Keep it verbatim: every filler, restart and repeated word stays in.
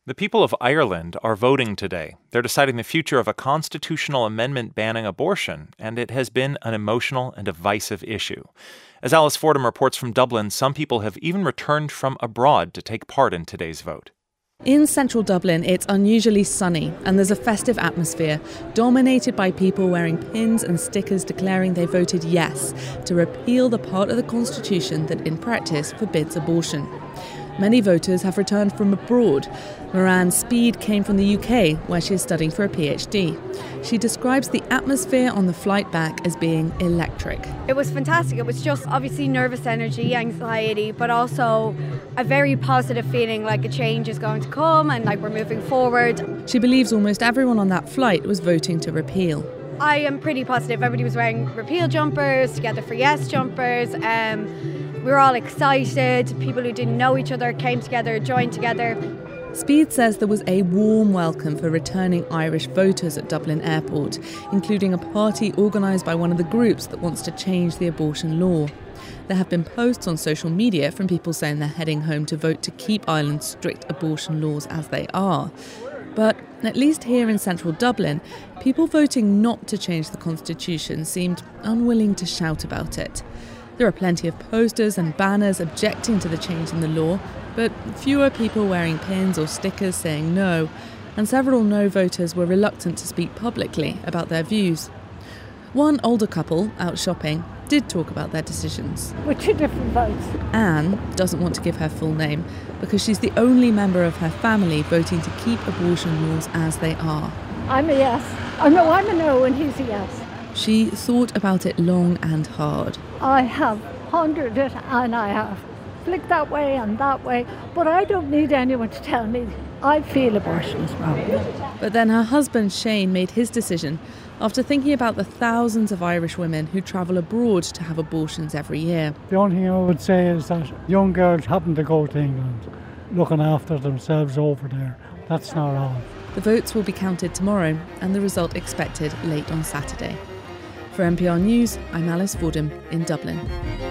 The people of Ireland are voting today. They're deciding the future of a constitutional amendment banning abortion, and it has been an emotional and divisive issue. As Alice Fordham reports from Dublin, some people have even returned from abroad to take part in today's vote. In central Dublin, it's unusually sunny, and there's a festive atmosphere dominated by people wearing pins and stickers declaring they voted yes to repeal the part of the Constitution that in practice forbids abortion. Many voters have returned from abroad. Moran Speed came from the U K, where she's studying for a PhD. She describes the atmosphere on the flight back as being electric. It was fantastic. It was just obviously nervous energy, anxiety, but also a very positive feeling like a change is going to come and like we're moving forward. She believes almost everyone on that flight was voting to repeal. I am pretty positive. Everybody was wearing repeal jumpers, Together for Yes jumpers. Um, we were all excited. People who didn't know each other came together, joined together. Speed says there was a warm welcome for returning Irish voters at Dublin Airport, including a party organised by one of the groups that wants to change the abortion law. There have been posts on social media from people saying they're heading home to vote to keep Ireland's strict abortion laws as they are. But at least here in central Dublin, people voting not to change the constitution seemed unwilling to shout about it. There are plenty of posters and banners objecting to the change in the law, but fewer people wearing pins or stickers saying no, and several no voters were reluctant to speak publicly about their views. One older couple, out shopping, did talk about their decisions. With two different votes. Anne doesn't want to give her full name because she's the only member of her family voting to keep abortion laws as they are. I'm a yes. Oh no, I'm a no and he's a yes. She thought about it long and hard. I have pondered it and I have flicked that way and that way, but I don't need anyone to tell me I feel abortion is wrong. But then her husband Shane made his decision after thinking about the thousands of Irish women who travel abroad to have abortions every year. The only thing I would say is that young girls happen to go to England looking after themselves over there. That's not all. The votes will be counted tomorrow and the result expected late on Saturday. For N P R News, I'm Alice Fordham in Dublin.